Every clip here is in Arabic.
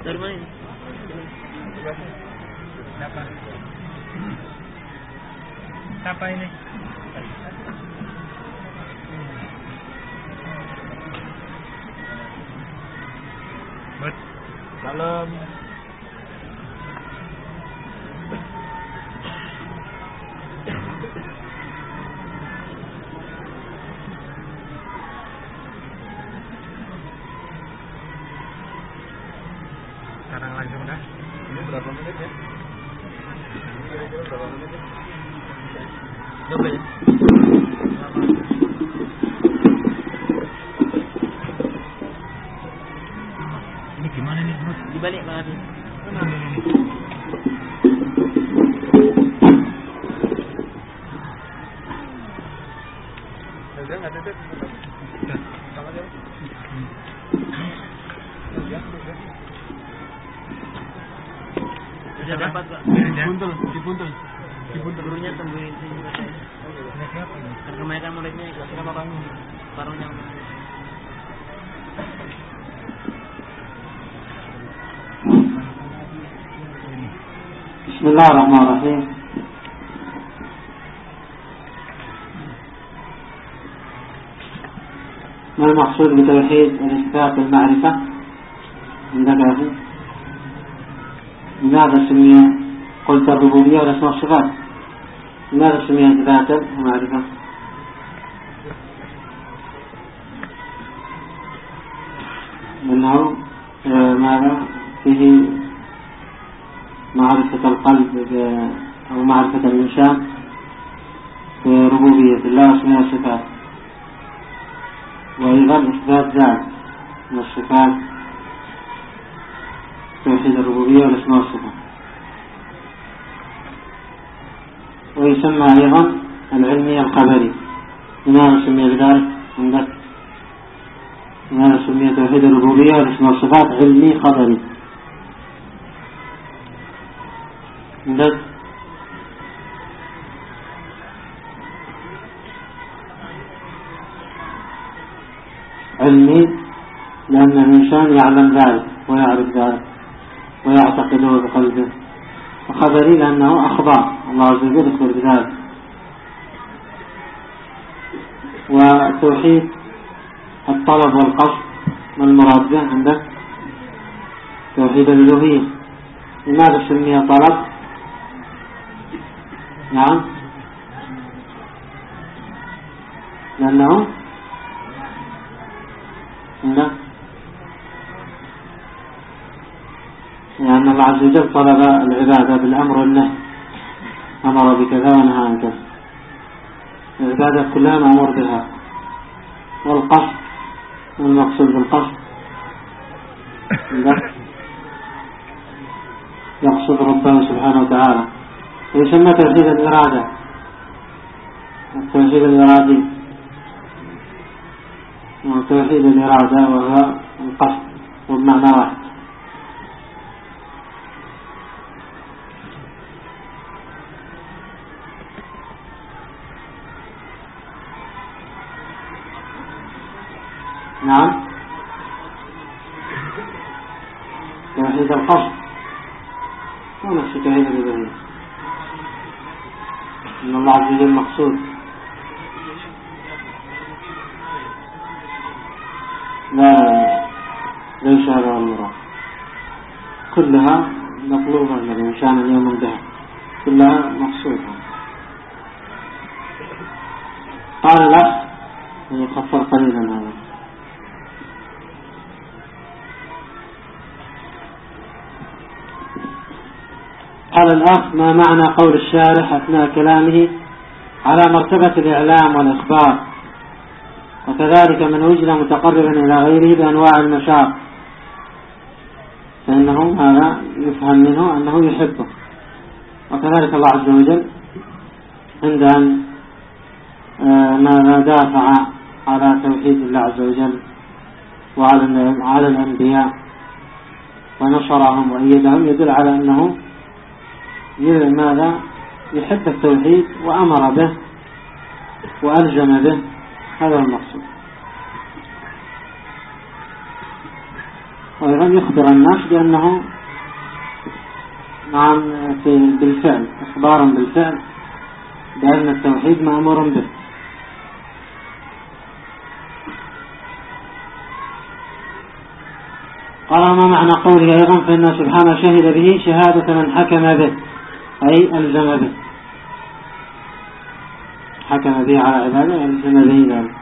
Dari mana ini? Siapa ini? Salam. Sekarang langsung dah. Ini berapa menit ya? Kira-kira berapa menit ya? Coba ya. Ini gimana nih, Mas? Dibalik Bang Hafiz. Mana ini? Ada nggak ada? Sama aja. Sudah dapat Pak. Dipuntul. Gurunya tembuhin sini saya. Ini siapa ini? Kebanyakan muridnya ikut sama Bang Parunya. بسم الله الرحمن الرحيم. ما المقصود بتوحيد الإثبات والمعرفة عندك يا أخي؟ لماذا سمي قلت الربوبية والأسماء والصفات؟ لماذا سمي إثباتا ومعرفة؟ لأنه ماذا فيه معرفة القلب أو معرفة الإنسان بربوبية الله واسمه والصفات، وأيضا إثبات ذات من الصفات توحيد الربوبية والاسماء والصفات. ويسمى أيضا العلمي الخبري. لماذا سمي بذلك عندك؟ لماذا سمي توحيد الربوبية والاسماء والصفات علمي خبري عندك؟ علمي لأن الإنسان يعلم ذلك ويعرف ذلك ويعتقده بقلبه، وخبري لأنه أخبار الله عز وجل يخبر بذلك. وتوحيد الطلب والقصد ما المراد به عندك؟ توحيد الألوهية. لماذا سمي طلب؟ نعم، لأنه لأن الله عز وجل طلب العبادة بالأمر والنهي، أمر بكذا ونهى عن كذا، العبادة كلها مأمور بها. والقصد، والمقصود بالقصد يقصد ربه سبحانه وتعالى. ويسمى توحيد الإرادة، التوحيد الإرادي، وتوحيد الإرادة وهو القصد وبمعنى واحد. نعم، توحيد القصد هو نفس توحيد الألوهية، إن الله عز وجل مقصود. لا ليس هذا المراد، كلها مطلوبة من الإنسان اليوم بها، كلها مقصودة. قال الأخ يخفر قليلا هذا. قال الأخ: ما معنى قول الشارح أثناء كلامه على مرتبة الإعلام والإخبار، وكذلك من وجد متقربا إلى غيره بأنواع المشاق، فإنه هذا يفهم منه أنه يحبه. وكذلك الله عز وجل عند أن ما دافع على توحيد الله عز وجل وعلى الأنبياء ونصرهم وأيدهم، يدل على أنه ماذا يحب التوحيد وأمر به وألزم به. هذا المقصود. وأيضا يخبر الناس بأنه نعم بالفعل، إخبارا بالفعل بأن التوحيد مأمور به. قال ما معنى قوله أيضا فإنه سبحانه شهد به شهادة من حكم به، أي ألزم به، حكم به على عباده ألزم به ذلك.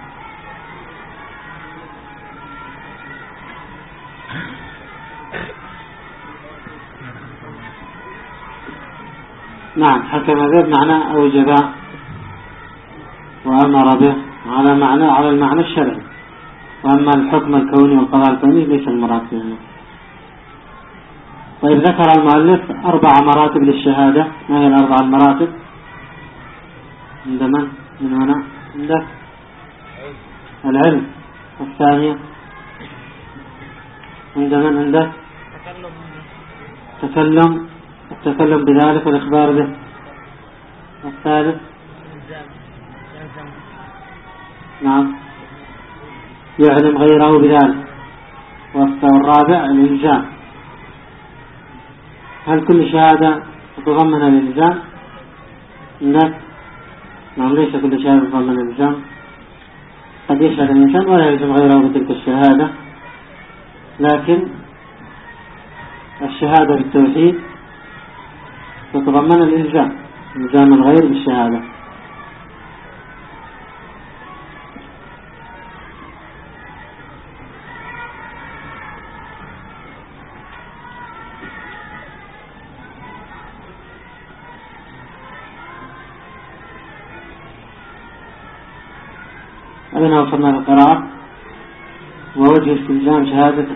نعم، حكم به بمعنى أوجب وأمر به على المعنى الشرعي، وأما الحكم الكوني والقضاء الكوني ليس المراد به. طيب، ذكر المؤلف 4 مراتب للشهادة. ما هي ال4 المراتب؟ عند من هنا؟ عندك العلم. الثانية عند من؟ عندك التكلم بذلك والإخبار به. الثالث نعم يعلم غيره بذلك. والرابع الإلزام. هل كل شهادة تتضمن الإلزام؟ عندك نعم، ليس كل شهادة تتضمن الإلزام. قد يشهد الإنسان ولا يلزم غيره بتلك الشهادة، لكن الشهادة بالتوحيد تتضمن الإلزام، إلزام الغير بالشهادة. أين وصلنا للقراءة؟ ووجه استلزام شهادته.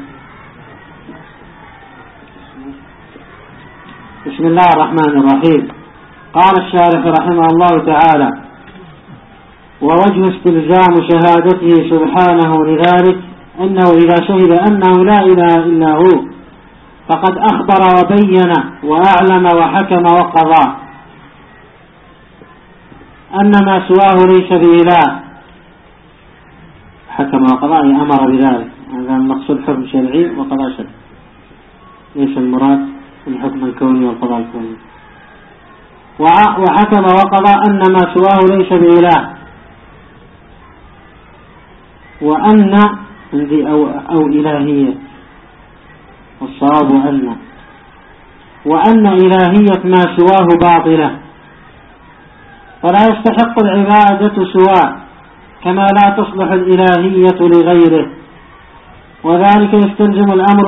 بسم الله الرحمن الرحيم. قال الشارح رحمه الله تعالى: ووجه استلزام شهادته سبحانه لذلك أنه إذا شهد أنه لا إله إلا هو فقد أخبر وبين وأعلم وحكم وقضى أن ما سواه ليس بإله. حكم وقضى أي أمر بذلك، هذا المقصود حكم شرعي وقضاء شرعي، ليس المراد الحكم الكوني والقضاء الكوني. وحكم وقضى أن ما سواه ليس بإله، وأن عندي أو إلهية، والصواب وأن إلهية ما سواه باطلة، فلا يستحق العبادة سواه، كما لا تصلح الإلهية لغيره، وذلك يستلزم الأمر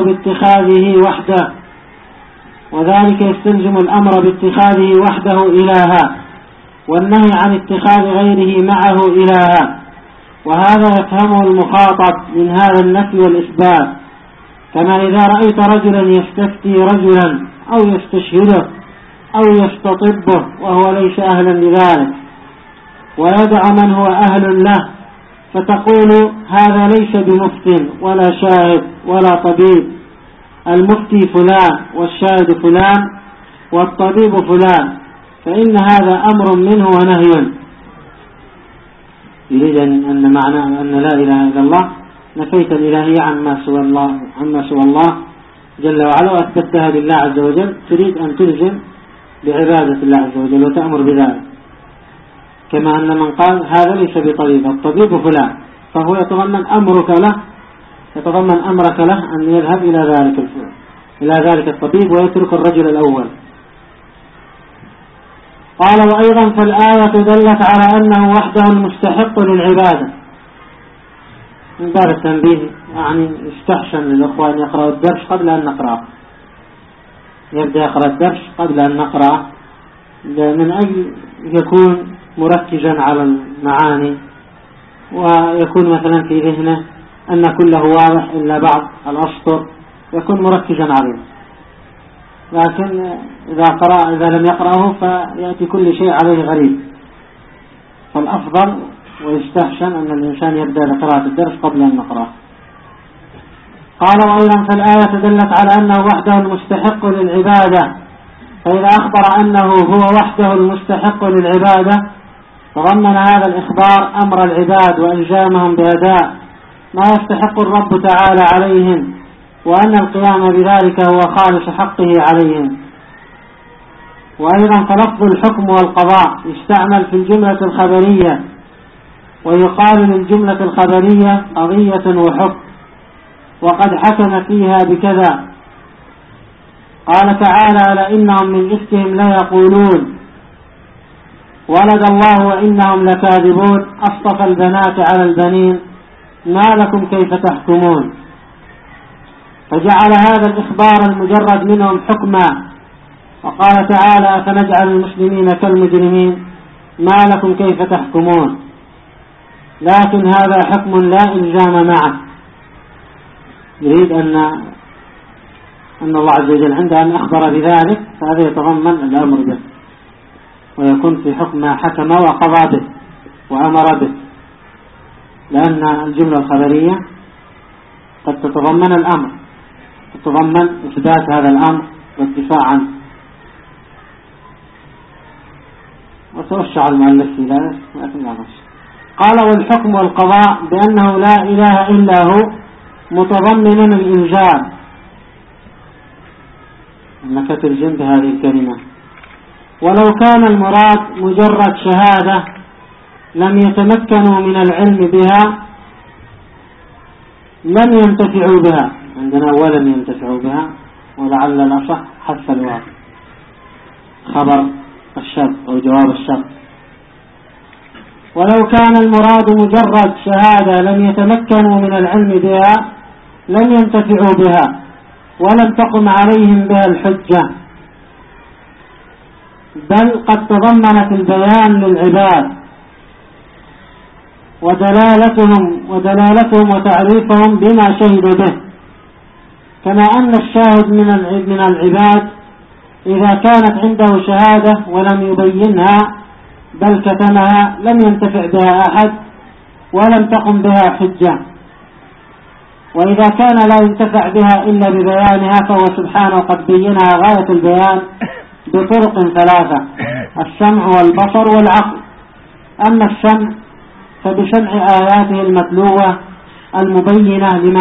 باتخاذه وحده إلها، والنهي عن اتخاذ غيره معه إلها. وهذا يفهمه المخاطب من هذا النفي والإثبات، كما إذا رأيت رجلا يستفتي رجلا أو يستشهده أو يستطبه وهو ليس أهلا لذلك، ويدع من هو أهل له، فتقول هذا ليس بمفت ولا شاهد ولا طبيب، المفتي فلان والشاهد فلان والطبيب فلان، فإن هذا أمر منه ونهي. يريد أن معنى أن لا إله إلا الله نفيت الإلهية عما سوى الله جل وعلا وأثبتها لله عز وجل، تريد أن تلزم بعبادة الله عز وجل وتأمر بذلك، كما أن من قال هذا ليس بطبيب، الطبيب فلان، فهو يتضمن أمرك له أن يذهب إلى ذلك الطبيب ويترك الرجل الأول. قال: وأيضا فالآية دلت على أنه وحده المستحق للعبادة. من باب التنبيه، يعني استحسن للأخوان يقرأوا الدرس قبل أن نقرأه، يبدأ يقرأ الدرس قبل أن نقرأه، من أجل يكون مركزا على المعاني، ويكون مثلا في ذهنه أن كله واضح إلا بعض الأسطر، يكون مركزا عليه. لكن إذا لم يقرأه فيأتي كل شيء عليه غريب، فالأفضل ويستحسن أن الإنسان يبدأ بقراءة الدرس قبل أن نقرأه. قال: وأيضا فالآية دلت على أنه وحده المستحق للعبادة، فإذا أخبر أنه هو وحده المستحق للعبادة تضمن هذا الإخبار أمر العباد وإلزامهم بأداء ما يستحق الرب تعالى عليهم وأن القيام بذلك هو خالص حقه عليهم. وأيضا فلفظ الحكم والقضاء يستعمل في الجملة الخبرية، ويقال للجملة الخبرية قضية وحكم، وقد حكم فيها بكذا. قال تعالى: لئنهم من إفكهم ليقولون ولد الله وإنهم لكاذبون أصطفى البنات على البنين ما لكم كيف تحكمون. فجعل هذا الإخبار المجرد منهم حكما، وقال تعالى: فنجعل المسلمين كالمجرمين ما لكم كيف تحكمون. لكن هذا حكم لا إلزام معه، يريد أن الله عز وجل عنده أن أخبر بذلك، فهذا يتضمن الأمر به، ويكون في حكم ما حكم وقضى به وأمر به، لأن الجملة الخبرية قد تتضمن الأمر، تتضمن إثبات هذا الأمر والدفاع عنه. وتوسع المؤلف في ذلك لكن لا نص. قال: والحكم والقضاء بأنه لا إله إلا هو متضمن الإلزام، أنك تلزم بهذه الكلمة. ولو كان المراد مجرد شهادة لم يتمكنوا من العلم بها لم ينتفعوا بها، عندنا ولم ينتفعوا بها، ولعل الأصح حذف الواو، خبر الشرط أو جواب الشرط. ولو كان المراد مجرد شهادة لم يتمكنوا من العلم بها لم ينتفعوا بها ولم تقم عليهم بها الحجة، بل قد تضمنت البيان للعباد ودلالتهم وتعريفهم بما شهدوا به، كما أن الشاهد من العباد إذا كانت عنده شهادة ولم يبينها بل كتمها لم ينتفع بها أحد ولم تقم بها حجة. وإذا كان لا ينتفع بها إلا ببيانها فهو سبحانه قد بينها غاية البيان بطرق ثلاثة: السمع والبصر والعقل. أما السمع فبسمع آياته المتلوة المبينة لما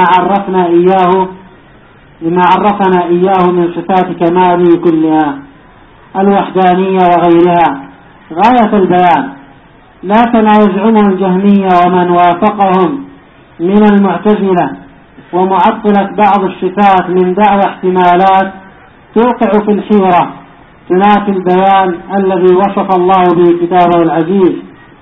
عرفنا إياه من صفات كماله كلها الوحدانية وغيرها غاية البيان، لا كما يزعمه الجهمية ومن وافقهم من المعتزلة ومعطلة بعض الصفات من دعوى احتمالات توقع في الحيرة تنافي البيان الذي وصف الله به كتابه العزيز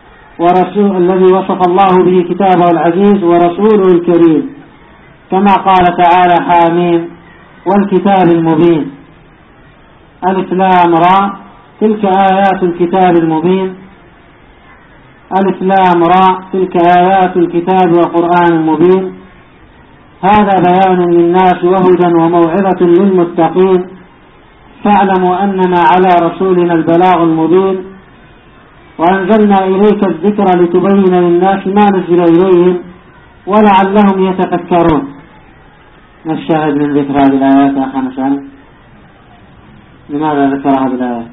ورسوله الكريم، كما قال تعالى: حامين والكتاب المبين. ألف لام را تلك آيات الكتاب المبين. ألف لام را تلك آيات الكتاب وقرآن مبين. هذا بيان للناس وهدى وموعظة للمتقين، فاعلموا أننا على رسولنا البلاغ المبين، وأنزلنا إليك الذكر لتبين للناس ما نزل إليهم ولعلهم يتفكرون. نشاهد من ذكر هذه الآيات يا أخي نسأل، لماذا ذكر هذه الآيات؟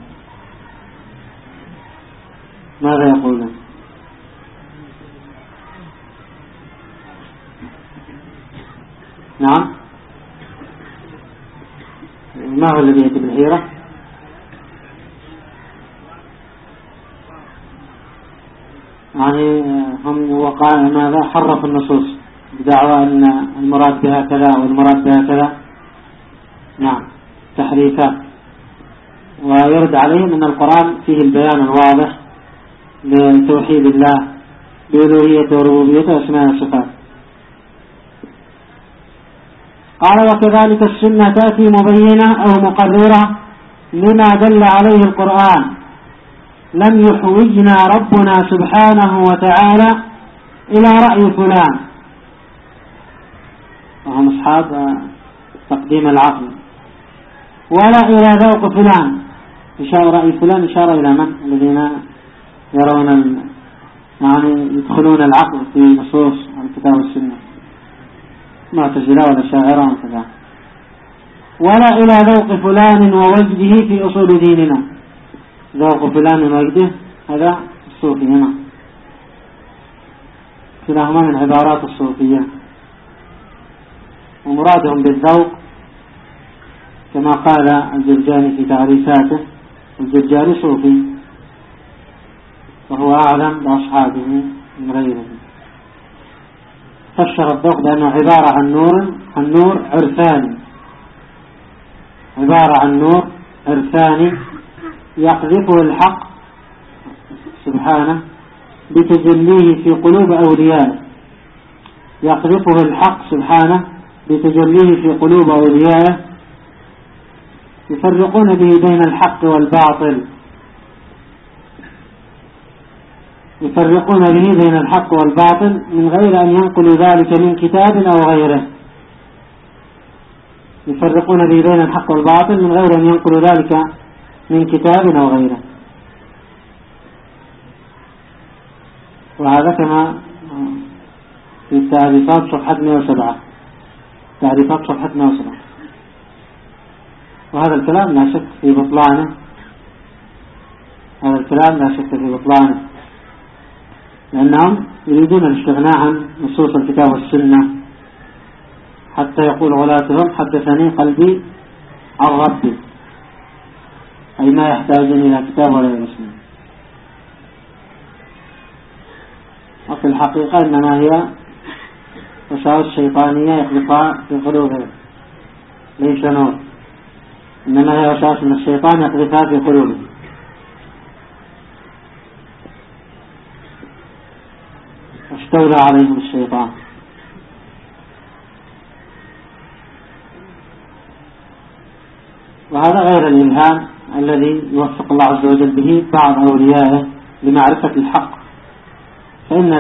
ماذا يقولون؟ نعم، ما هو الذي يأتي بالحيرة؟ يعني هم وقال ماذا حرف النصوص بدعوى أن المراد بها كذا والمراد بها كذا. نعم، تحريفات. ويرد عليهم أن القرآن فيه البيان الواضح لتوحيد الله بألوهيته وربوبيته وأسماء الصفات. قال: وكذلك السنة تأتي مبينة أو مقررة لما دل عليه القرآن. لم يحوجنا ربنا سبحانه وتعالى إلى رأي فلان، وهم أصحاب تقديم العقل، ولا إلى ذوق فلان. رأي فلان إشارة إلى من؟ الذين يرون يعني يدخلون العقل في نصوص الكتاب والسنة، معتزلة ولا شاعرة وكذا. ولا إلى ذوق فلان ووجده في أصول ديننا. ذوق فلان ووجده هذا الصوفي هنا، كلاهما من عبارات الصوفية. ومرادهم بالذوق كما قال الجرجاني في تعريفاته. الجرجاني صوفي وهو أعلم بأصحابه من غيره. فسر الذوق بأنه عبارة عن نور عرفاني، عبارة عن نور عرفاني يقذفه الحق سبحانه بتجليه في قلوب أوليائه، يقذفه الحق سبحانه بتجليه في قلوب أوليائه يفرقون به بين الحق والباطل، يفرقون به بين الحق والباطل من غير أن ينقلوا ذلك من كتاب أو غيره، يفرقون به بين الحق والباطل من غير أن ينقلوا ذلك من كتاب أو غيره. وهذا كما في التعريفات صفحة 107، تعريفات صفحة 107. وهذا الكلام لا شك في بطلانه، هذا الكلام لا شك في بطلانه، لأنهم يريدون الاستغناء عن نصوص الكتاب والسنة، حتى يقول غلاتهم حدثني قلبي عن ربي، أي ما يحتاجون إلى كتاب ولا إلى سنة. وفي الحقيقة إنما هي وساوس شيطانية يقذفها في قلوبهم، ليس نور، إنما هي وساوس من الشيطان يقذفها في قلوبهم. واستولى عليهم الشيطان. وهذا غير الإلهام الذي يوفق الله عز وجل به بعض أوليائه لمعرفة الحق، فإن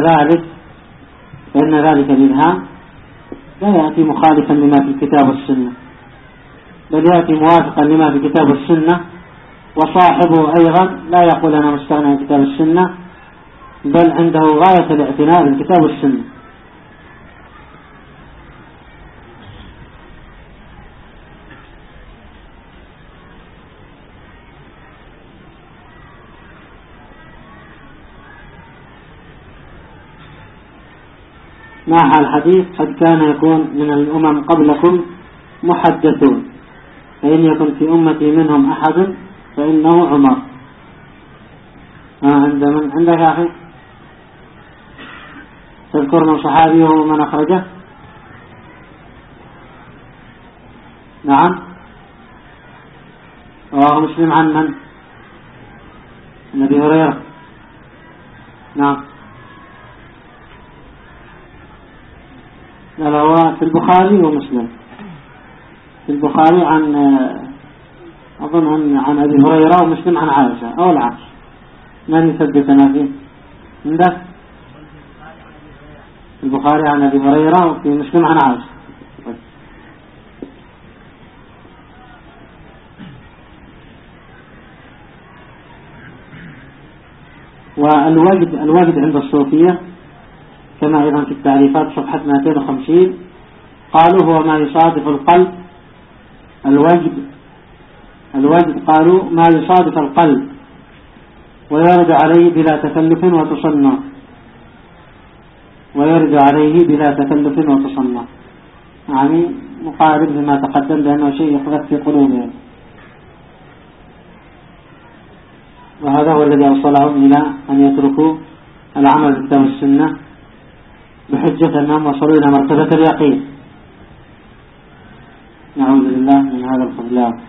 ذلك الإلهام لا يأتي مخالفا لما في الكتاب والسنة، بل يأتي موافقا لما في الكتاب والسنة، وصاحبه أيضا لا يقول أنا مستغنى عن الكتاب والسنة، بل عنده غاية الاعتناء بالكتاب والسنة. مع الحديث قد كان يكون من الأمم قبلكم محدثون، فإن يكن في أمتي منهم أحد فإنه عمر. عندك يا أخي تذكر من صحابيه ومن أخرجه؟ نعم. رواه مسلم عن من؟ النبي هريرة. نعم. لا هو في البخاري ومسلم. في البخاري عن أظن عن أبي هريرة، ومسلم عن عائشة أو العكس، من يثبتنا فيه؟ عندك البخاري عن أبي هريرة وفي مسلم عن عائشة. والوجد عند الصوفية كما أيضا في التعريفات صفحة 250 قالوا هو ما يصادف القلب. الوجد قالوا ما يصادف القلب ويرد عليه بلا تكلف وتصنع، ويرد عليه بلا تكلف وتصنع، يعني مقارب لما تقدم لأنه شيء يقذف في قلوبهم. وهذا هو الذي أوصلهم إلى أن يتركوا العمل بالكتاب والسنة بحجة أنهم وصلوا إلى مرتبة اليقين. نعوذ بالله من هذا الخذلان.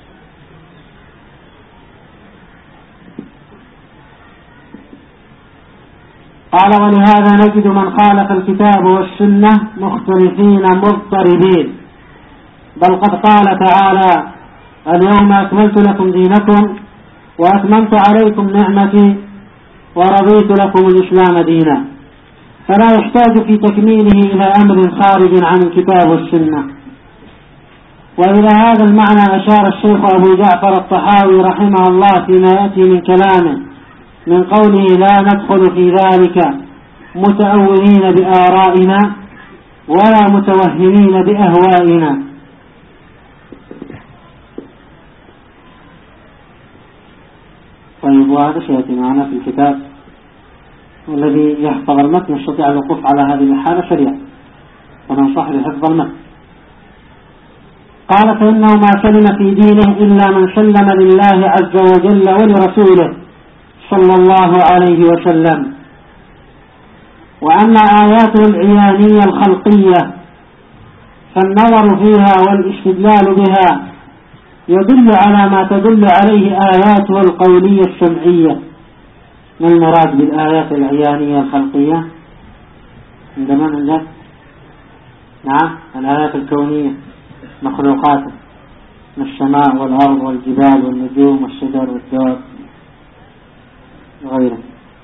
قال ولهذا نجد من خالف الكتاب والسنة مختلفين مضطربين، بل قد قال تعالى اليوم أكملت لكم دينكم وأتممت عليكم نعمتي ورضيت لكم الإسلام دينا، فلا يحتاج في تكميله إلى أمر خارج عن الكتاب والسنة. وإلى هذا المعنى أشار الشيخ أبو جعفر الطحاوي رحمه الله فيما يأتي من كلامه من قوله لا ندخل في ذلك متأولين بآرائنا ولا متوهمين بأهوائنا. طيب، وهذا سيأتي معنا في الكتاب، والذي يحفظ المتن يستطيع الوقوف على هذه الحالة سريعا، وننصح بحفظ المتن قال فإنه ما سلم في دينه إلا من سلم لله عز وجل ولرسوله صلى الله عليه وسلم. وأما آياته العيانية الخلقية فالنظر فيها والاستدلال بها يدل على ما تدل عليه آياته القولية السمعية. ما المراد بالآيات العيانية الخلقية؟ عندما نجد نعم الآيات الكونية مخلوقاته من السماء والأرض والجبال والنجوم والشجر والدواب وغيره.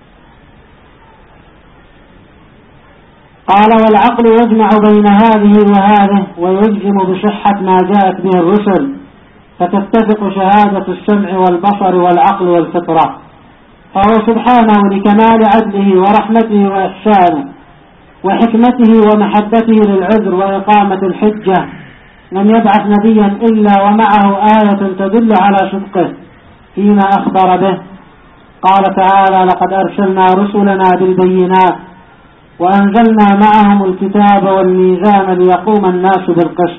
قال والعقل يجمع بين هذه وهذه ويجزم بصحة ما جاءت به الرسل، فتتفق شهادة السمع والبصر والعقل والفطرة. فهو سبحانه لكمال عدله ورحمته وإحسانه وحكمته ومحبته للعذر وإقامة الحجة لم يبعث نبيا إلا ومعه آية تدل على صدقه فيما أخبر به. قال تعالى لقد أرسلنا رسلنا بالبينات وأنزلنا معهم الكتاب والميزان ليقوم الناس بالقسط.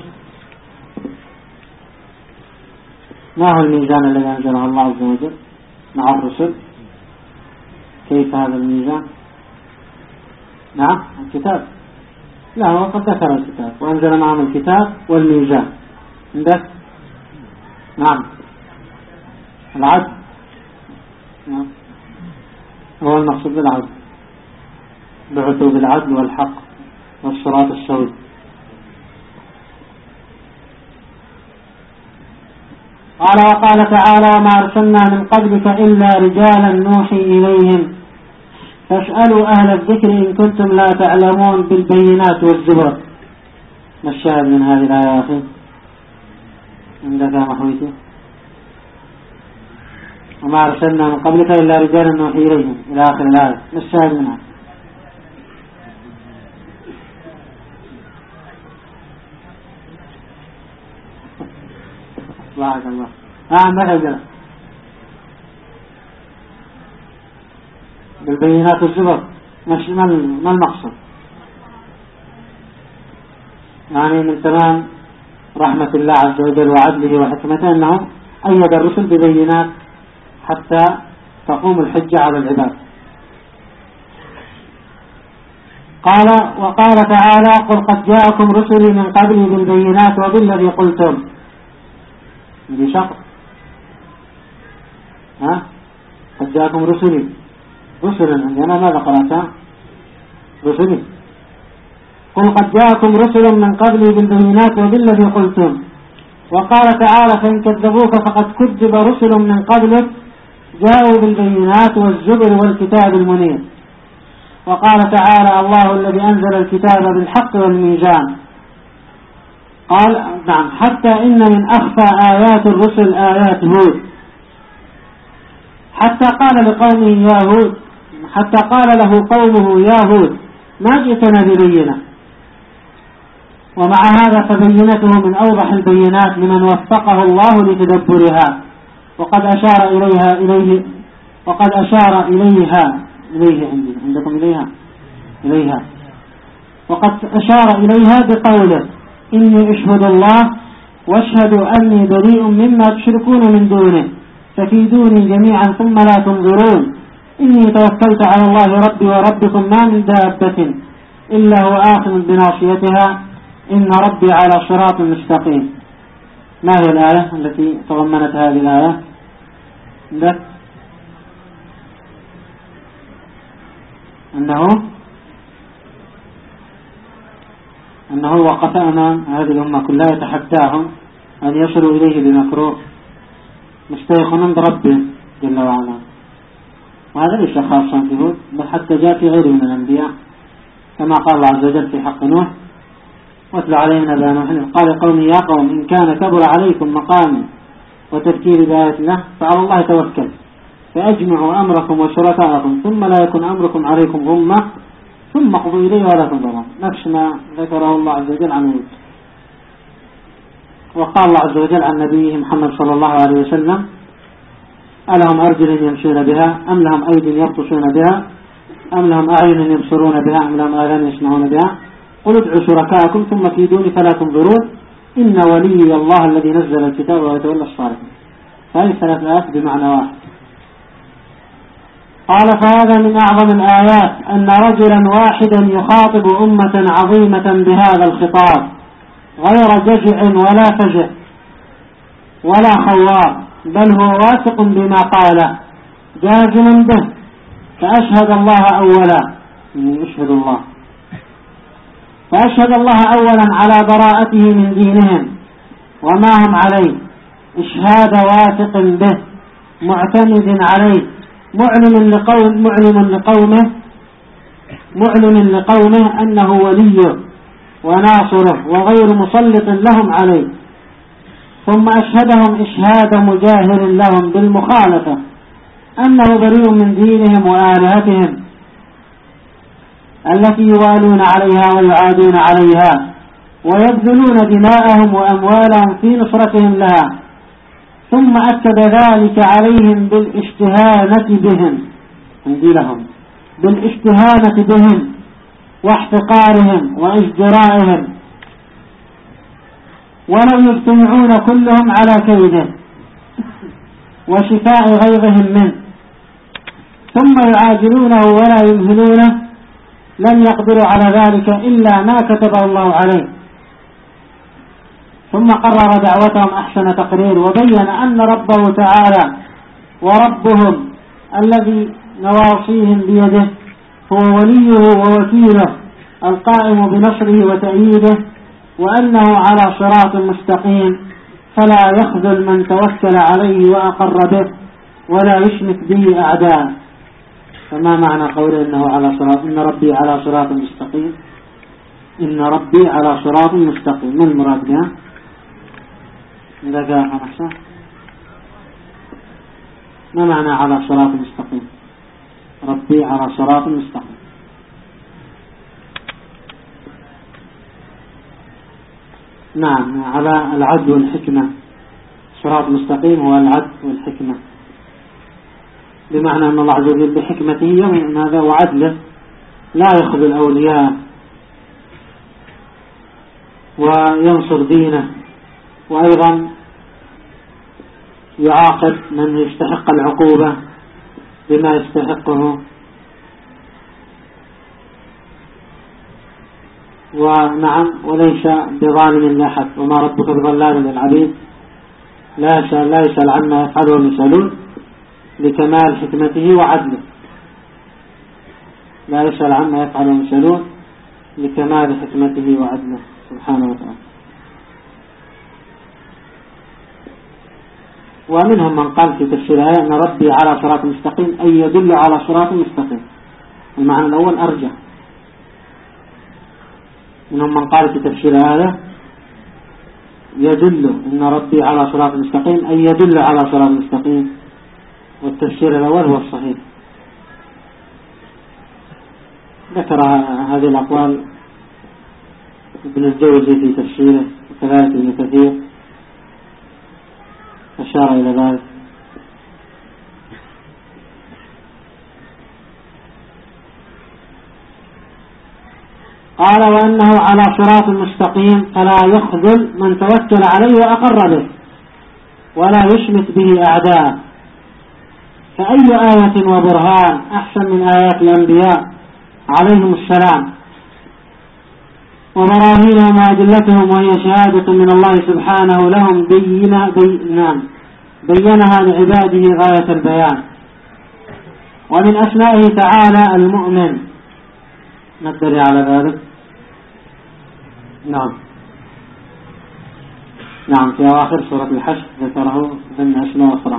ما هو الميزان الذي أنزله الله عز وجل مع الرسل؟ كيف هذا الميزان؟ نعم الكتاب. لا هو قد ذكر الكتاب وأنزل معهم الكتاب والميزان. عندك نعم العدل. نعم هو المقصود بالعدل، بعثوا بالعدل والحق والصراط السوي. قال وقال تعالى وما أرسلنا من قبلك إلا رجالا نوحي إليهم فاسألوا أهل الذكر إن كنتم لا تعلمون بالبينات والزبر. ما الشاهد من هذه الآية يا أخي؟ عندك محويتي وما أرسلنا من قبلك إلا رجالا نوحي إليهم إلى آخر الآية. ما الشاهد منها؟ بارك الله. مثلا بالبينات والزبر ما المقصود؟ يعني من تمام رحمة الله عز وجل وعدله وحكمته أنه أيد الرسل ببينات حتى تقوم الحجة على العباد. قال وقال تعالى قل قد جاءكم رسلي من قبلي بالبينات وبالذي قلتم. هذه شرط. قد جاءكم رسلي رسلا عندنا ماذا قرأتها؟ رسلي. قل قد جاءكم رسل من قبلي بالبينات وبالذي قلتم. وقال تعالى فإن كذبوك فقد كذب رسل من قبلك جاءوا بالبينات والزبر والكتاب المنير. وقال تعالى الله الذي أنزل الكتاب بالحق والميزان. قال نعم حتى إن من أخفى آيات الرسل آيات هود، حتى قال لقومه يا هود، حتى قال له قومه يا هود ما جئتنا ببينة. ومع هذا فبينته من أوضح البينات لمن وفقه الله لتدبرها. وقد أشار إليها عندكم إليها وقد أشار إليها بقوله إني أشهد الله واشهدوا أني بريء مما تشركون من دونه فكيدوني جميعا ثم لا تنظرون إني توكلت على الله ربي وربكم ما من دابة إلا هو آخذ بناصيتها إن ربي على صراط مستقيم. ما هي الآية التي تضمنت هذه الآية؟ أنه وقف أمام هذه الأمة كلها يتحداهم أن يصلوا إليه بمكروه مستيقنا بربه جل وعلا. وهذا ليس خاصا في هود بل حتى جاء في غيره من الأنبياء كما قال الله عز وجل في حق نوح واتل علينا نبأ نوح قال قومي يا قوم إن كان كبر عليكم مقامي وتذكير بآيات الله فعلى الله توكل فأجمعوا أمركم وشركاءكم ثم لا يكن أمركم عليكم غمة ثم اقضوا إليه ولا تنظرون. نفس ما ذكره الله عز وجل عن هود. وقال الله عز وجل عن نبيه محمد صلى الله عليه وسلم ألهم أرجل يمشون بها أم لهم أيدي يبطشون بها أم لهم أعين يبصرون بها أم لهم آذان يسمعون بها قل ادعوا شركاءكم ثم كيدوني فلا تنظرون إن ولي الله الذي نزل الكتاب ويتولى الصالحين. هذه 3 آيات بمعنى واحد. قال فهذا من أعظم الآيات أن رجلا واحدا يخاطب أمة عظيمة بهذا الخطاب غير جزع ولا فجع ولا خوار، بل هو واثق بما قاله جازم به. فأشهد الله أولا، يشهد الله، فأشهد الله أولا على براءته من دينهم وما هم عليه إشهاد واثق به معتمد عليه معلم لقومه أنه وليه وناصره وغير مسلط لهم عليه. ثم أشهدهم إشهاد مجاهر لهم بالمخالفة أنه بريء من دينهم وآلهتهم التي يوالون عليها ويعادون عليها ويبذلون دماءهم وأموالهم في نصرتهم لها. ثم أكد ذلك عليهم بالاستهانة بهم واحتقارهم وازدرائهم، ولو يجتمعون كلهم على كيده وشفاء غيظهم منه ثم يعاجلونه ولا يمهلونه لن يقدروا على ذلك إلا ما كتبه الله عليه. ثم قرر دعوتهم أحسن تقرير وبين أن ربه تعالى وربهم الذي نواصيهم بيده هو وليه ووكيله القائم بنصره وتأييده، وأنه على صراط مستقيم فلا يخذل من توكل عليه وأقر به ولا يشمت به أعداء. فما معنى قوله إنه على صراط، إن ربي على صراط مستقيم؟ إن ربي على صراط مستقيم، ما المراد بها؟ إذا جاء حنحسن ما معنى على صراط مستقيم؟ ربي على صراط مستقيم. نعم، على العدل والحكمة. صراط مستقيم هو العدل والحكمة، بمعنى أن الله عز وجل بحكمته يوم هذا وعدله لا يخذل الأولياء وينصر دينه، وأيضا يعاقب من يستحق العقوبة بما يستحقه. ونعم، وليس بظالم لأحد، وما ربك بظلام للعبيد، لا يسأل عما يفعلهم يسألون، لكمال حكمته وعدله. لا يسأل عما يفعلهم يسألون لكمال حكمته وعدله سبحانه وتعالى. ومنهم من قال في تفسير الآية أن ربي على صراط مستقيم أي يدل على صراط مستقيم. المعنى الأول أرجح. منهم من قال في تفسير الآية يدل أن ربي على صراط مستقيم أي يدل على صراط مستقيم، والتفسير الأول هو الصحيح. ذكر هذه الأقوال ابن الجوزي في تفسيره، وكذلك ابن كثير أشار إلى ذلك. قال وأنه على صراط مستقيم فلا يخذل من توكل عليه وأقر به ولا يشمت به أعداء. فأي آية وبرهان أحسن من آيات الأنبياء عليهم السلام وبراهينهم وأدلتهم، وهي شهادة من الله سبحانه لهم بينها لعباده غاية البيان. ومن أسمائه تعالى المؤمن، نقدر على ذلك. نعم في أواخر سورة الحشر ذكره ضمن أسماء أخرى.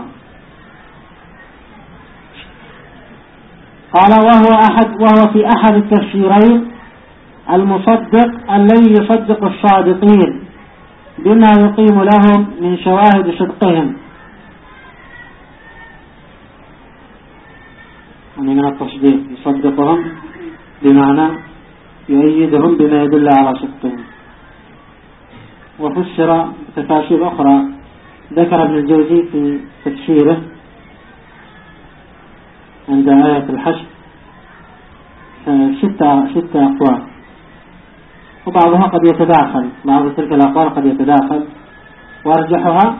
قال وهو في أحد التفسيرين المصدق الذي يصدق الصادقين بما يقيم لهم من شواهد صدقهم، يعني من التصديق يصدقهم بمعنى يؤيدهم بما يدل على صدقهم. وفسر تفاسير أخرى ذكر ابن الجوزي في تفسيره عند آية الحشر 6 أقوال. وبعضها قد يتداخل، بعض تلك الأقوال قد يتداخل، وأرجحها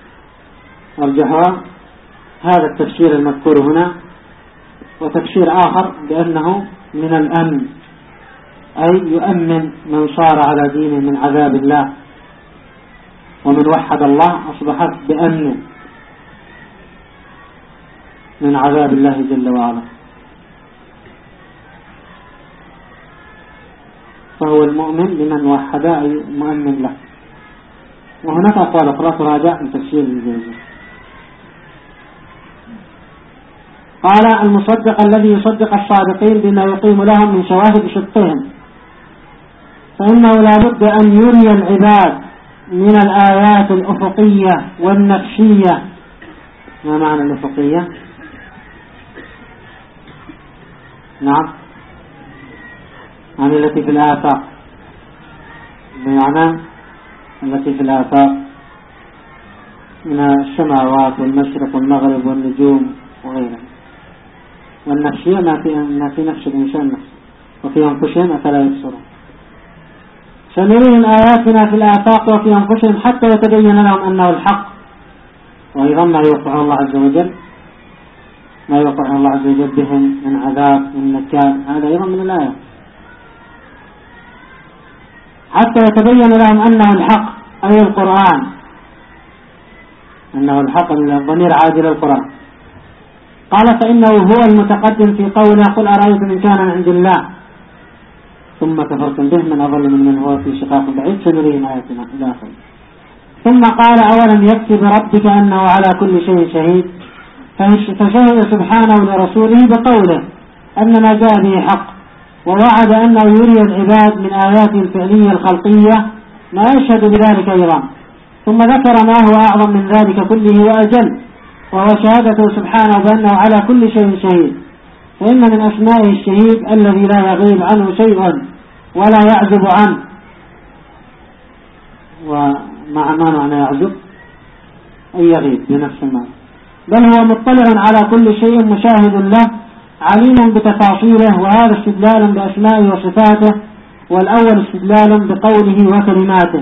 هذا التفسير المذكور هنا، وتفسير آخر بأنه من الأمن، أي يؤمن من صار على دينه من عذاب الله، ومن وحد الله أصبحت بأمن من عذاب الله جل وعلا، فهو المؤمن لمن وحد أي مؤمن له. وهناك أقوال أخرى تراجع من تفسير الجوزي. قال المصدق الذي يصدق الصادقين بما يقيم لهم من شواهد صدقهم، فإنه لا بد أن يري العباد من الآيات الأفقية والنفسية. ما معنى الأفقية؟ نعم، يعني التي في الآفاق، بمعنى التي في الآفاق من السماوات والمشرق والمغرب والنجوم وغيرها. والنفسية ما في نفس الإنسان نفسه، وفي أنفسهم أفلا يبصرون. سنريهم آياتنا في الآفاق وفي أنفسهم حتى يتبين لهم أنه الحق. وأيضا ما يوقع الله عز وجل بهم من عذاب من نكال، هذا أيضا من الآية، حتى يتبين لهم أنه الحق، أي القرآن، أنه الحق. الضمير عادل القرآن. قال فإنه هو المتقدم في قوله قل أرأيتم إن كان من عند الله ثم كفرتم به من أضل من هو في شقاق بعيد سنريهم آياتنا إلى آخره. ثم قال أولم يكفي بربك أنه على كل شيء شهيد، فشهد سبحانه لرسوله بقوله أن ما جاء به حق، ووعد أنه يري العباد من آياته الفعلية الخلقية ما يشهد بذلك أيضا. ثم ذكر ما هو أعظم من ذلك كله وأجل، وهو شهادته سبحانه بأنه على كل شيء شهيد، فإن من أسمائه الشهيد الذي لا يغيب عنه شيء ولا يعزب عنه. ومع ما معنى يعزب أي يغيب بنفس المعنى، بل هو مطلع على كل شيء مشاهد له عليم بتفاصيله. وهذا استدلال بأسمائه وصفاته، والأول استدلال بقوله وكلماته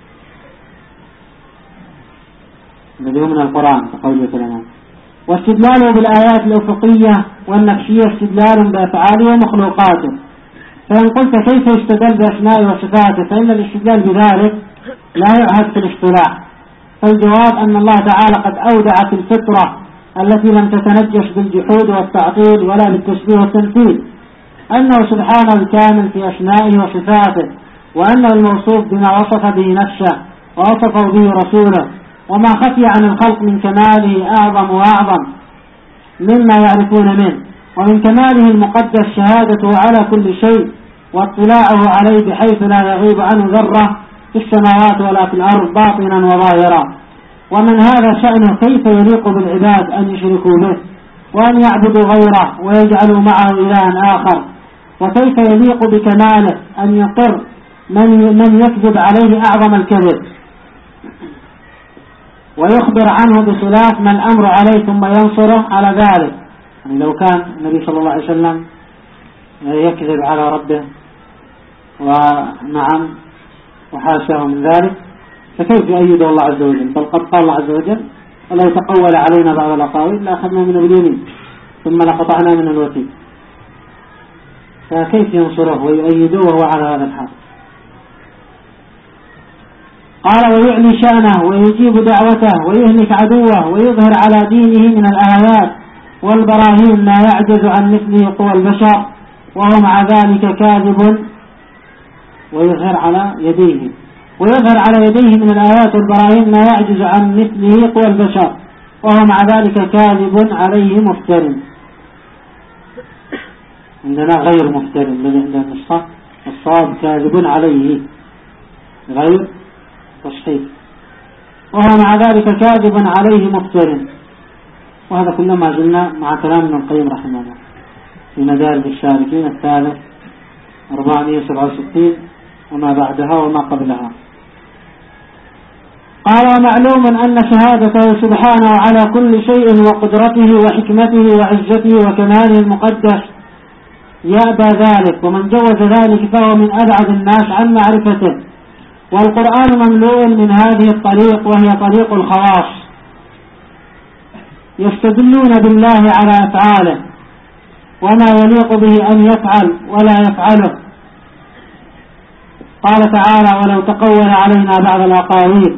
الذي من القرآن بقوله وكلماته، واستدلاله بالآيات الأفقية والنفسية استدلال بأفعاله ومخلوقاته. فإن قلت كيف يستدل بأسمائه وصفاته، فإن الاستدلال بذلك لا يعهد في الاصطلاح. فالجواب أن الله تعالى قد أودع في الفطرة التي لم تتنجس بالجحود والتعطيل ولا بالتشبيه والتمثيل أنه سبحانه الكامل في أسمائه وصفاته، وأنه الموصوف بما وصف به نفسه ووصفه به رسوله، وما خفي عن الخلق من كماله أعظم وأعظم مما يعرفون منه. ومن كماله المقدس شهادته على كل شيء واطلاعه عليه بحيث لا يغيب عنه ذرة في السماوات ولا في الأرض باطنا وظاهرا. ومن هذا شأنه كيف يليق بالعباد أن يشركوا به وأن يعبدوا غيره ويجعلوا معه إلها آخر، وكيف يليق بكماله أن يقر من يكذب عليه أعظم الكذب ويخبر عنه بخلاف ما الأمر عليه ثم ينصره على ذلك. يعني لو كان النبي صلى الله عليه وسلم يكذب على ربه ونعم وحاشاه من ذلك، فكيف يؤيد الله عز وجل؟ بل قد قال الله عز وجل ولو تقول علينا بعض الأقاويل لأخذنا منه باليمين ثم لقطعنا من الوتين. فكيف ينصره ويؤيده وهو على هذا الحال؟ قال ويعلي شأنه ويجيب دعوته ويهلك عدوه ويظهر على دينه من الآيات والبراهين ما يعجز عن مثله قوى البشر، وهو مع ذلك كاذب. ويظهر على يديه من الآيات والبراهين ما يعجز عن مثله قوى البشر، وهو مع ذلك كاذب عليه مفتر. عندنا غير مفتر، عندنا الصواب كاذب عليه غير تصحيح، وهو مع ذلك كاذب عليه مفتر. وهذا كله ما زلنا مع كلام ابن القيم رحمه الله في مدارج السالكين الثالث 467 وما بعدها وما قبلها. قال ومعلوم أن شهادته سبحانه على كل شيء وقدرته وحكمته وعزته وكماله المقدس يأبى ذلك، ومن جوز ذلك فهو من أبعد الناس عن معرفته. والقرآن مملوء من هذه الطريق، وهي طريق الخواص، يستدلون بالله على أفعاله وما يليق به أن يفعل ولا يفعله. قال تعالى: ولو تقول علينا بعض الأقاويل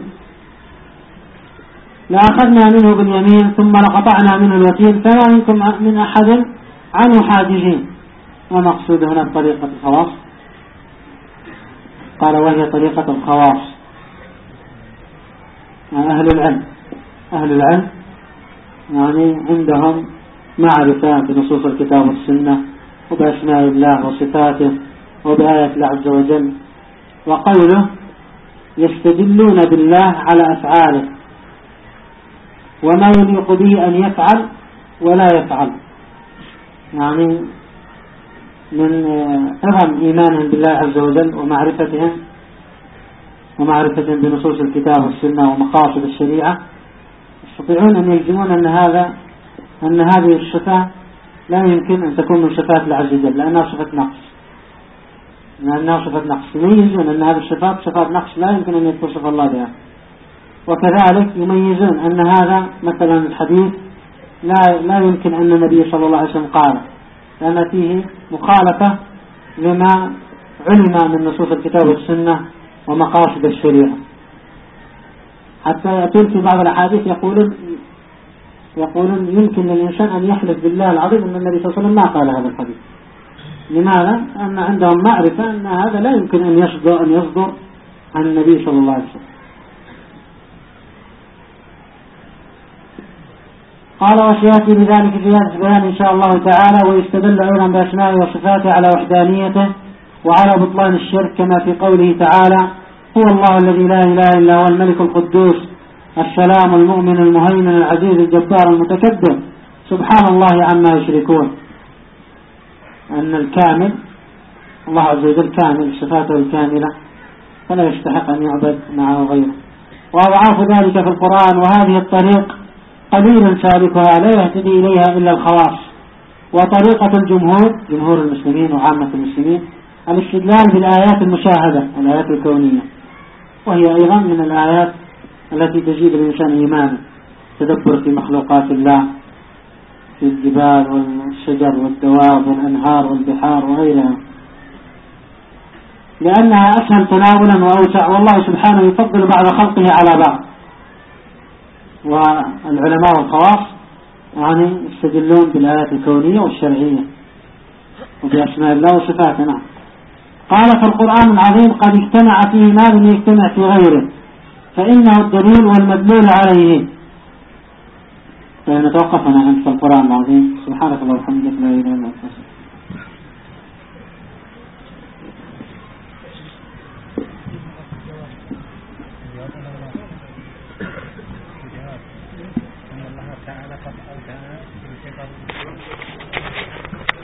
لأخذنا منه باليمين ثم لقطعنا منه الوتين فما منكم من أحد عنه حاجزين. ومقصود هنا طريقة الخواص. قال: وهي طريقة الخواص. أهل العلم يعني عندهم معرفة بنصوص الكتاب والسنة وبأسماء الله وصفاته وبآيات الله عز وجل. وقوله: يستدلون بالله على أفعاله وما يليق به أن يفعل ولا يفعل، يعني من عظم إيمانهم بالله عز وجل ومعرفتهم بنصوص الكتاب والسنة ومقاصد الشريعة، يستطيعون أن يجزمون أن هذه الصفة لا يمكن أن تكون من صفات الله عز وجل، لأنها صفة نقص. يميزون أن هذه الصفات صفات نقص لا يمكن أن يتصف الله بها. وكذلك يميزون أن هذا مثلا الحديث لا يمكن أن النبي صلى الله عليه وسلم قال، لأن فيه مخالفة لما علم من نصوص الكتاب والسنة ومقاصد الشريعة. حتى يأتون في بعض الأحاديث يقولون يمكن للإنسان أن يحلف بالله العظيم أن النبي صلى الله عليه وسلم ما قال هذا الحديث. لماذا؟ أن عندهم معرفة أن هذا لا يمكن أن يصدر عن النبي صلى الله عليه وسلم. قال: وسيأتي بذلك في هذا البيان إن شاء الله تعالى. ويستدل أيضا بأسمائه وصفاته على وحدانيته وعلى بطلان الشرك، كما في قوله تعالى: هو الله الذي لا إله إلا هو الملك القدوس السلام المؤمن المهيمن العزيز الجبار المتكبر سبحان الله عما يشركون. أن الكامل الله عز وجل كامل، صفاته الكاملة فلا يستحق أن يعبد معه غيره. وأضعاف ذلك في القرآن. وهذه الطريق قليل سالكها لا يهتدي إليها إلا الخواص. وطريقة جمهور المسلمين وعامة المسلمين الاستدلال بالآيات المشاهدة، الآيات الكونية، وهي أيضا من الآيات التي تزيد الإنسان إيمانا. تدبر في مخلوقات الله، في الجبال والشجر والدواب والأنهار والبحار وغيرها، لأنها أسهل تناولا وأوسع. والله سبحانه يفضل بعض خلقه على بعض. والعلماء والخواص يعني يستدلون بالآيات الكونية والشرعية وبأسماء الله وصفاته. نعم. قال: فالقرآن العظيم قد اجتمع فيه ما لم يجتمع في غيره، فإنه الدليل والمدلول عليه. فنتوقف هنا عند القرآن العظيم. سبحانك اللهم وبحمدك لا إله إلا أنت. Allah Ta'ala